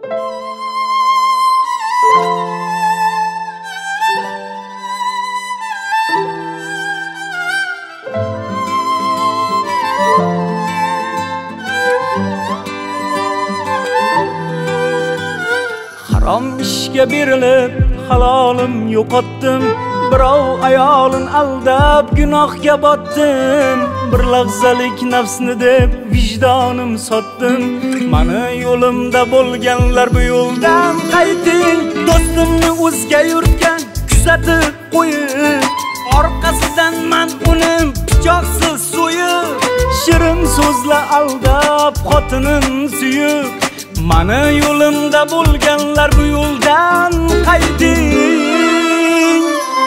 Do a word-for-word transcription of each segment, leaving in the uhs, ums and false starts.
Harom ishga berilib halolim yo'qotdim, birov ayolin aldab gunohga botdim. Bir lahzalik nafsni deb vijdonim sotdim. Mani yo'limda bo'lganlar bu yo'ldan qayting. Do'stimni o'zga yurtga kuzatib qo'yib, orqasidan men uni pichoqsiz so'yib, shirin so'zla aldab xotinim suyib. Mani yo'limda bo'lganlar bu yo'ldan qayting,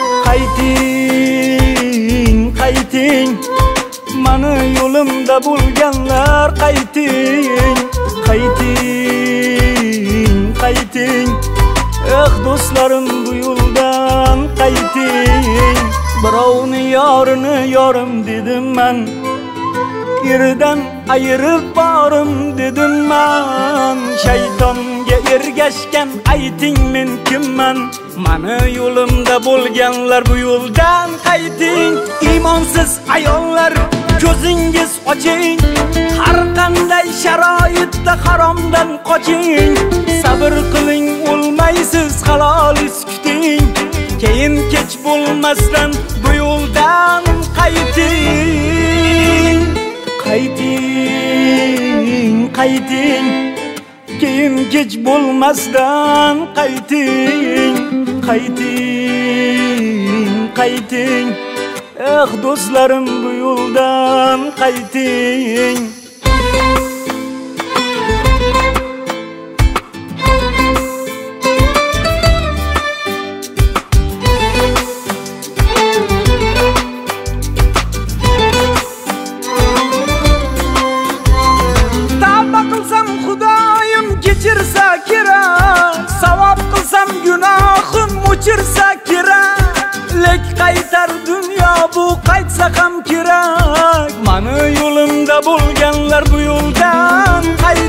qayting, qayting. Mani yo'limda bo'lganlar qayting, qayting, qayting. Eh do'stlarim bu yo'ldan qayting. Birovni yorini yorim dedim men, yerdan ayirib borim dedim men. Shaytonga ergashgan ayting men kimman? Mani yo'limda bo'lganlar bu yo'ldan qayting. Imonsiz ayollar ko'zingiz oching, har qanday sharoitda haromdan qoching. Sabr qiling, o'lmaysiz, halolis kuting. Keyin kech bo'lmasdan bu yo'ldan qayting, qayting, qayting. Keyin kech bo'lmasdan qayting, qayting, qayting. Eh do'stlarim bu yo'ldan qayting. Tavba qilsam Xudoyim kechirsa kerak, savob qilsam gunohim o'chirsa kerak. Lek qaytar dunyo bu qaytsa ham kerak. Mani yo'limda bo'lganlar bu yo'ldan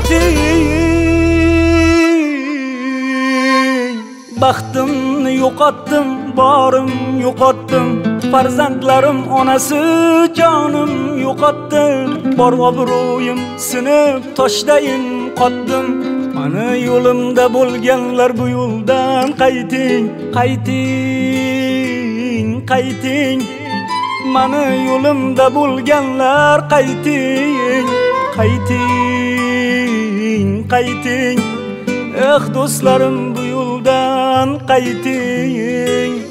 qayting. Baxtimni yo'qotdim, borim yo'qotdim. Farzandlarim onasi jonim yo'qotdim. Bor obro'yim sinib toshdayin qotdim. Mani yo'limda bo'lganlar bu yo'ldan qayting, qayting, qayting. Mani yo'limda bo'lganlar qayting, qayting, qayting. Eh do'stlarim bu yo'ldan qayting.